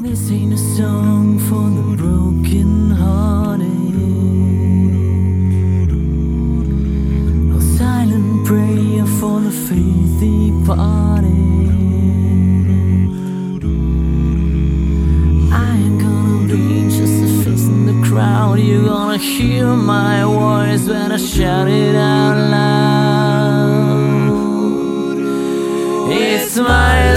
This ain't a song for the broken hearted, a silent prayer for the faith departed. I ain't gonna be just a face in the crowd. You're gonna hear my voice when I shout it out loud. It's my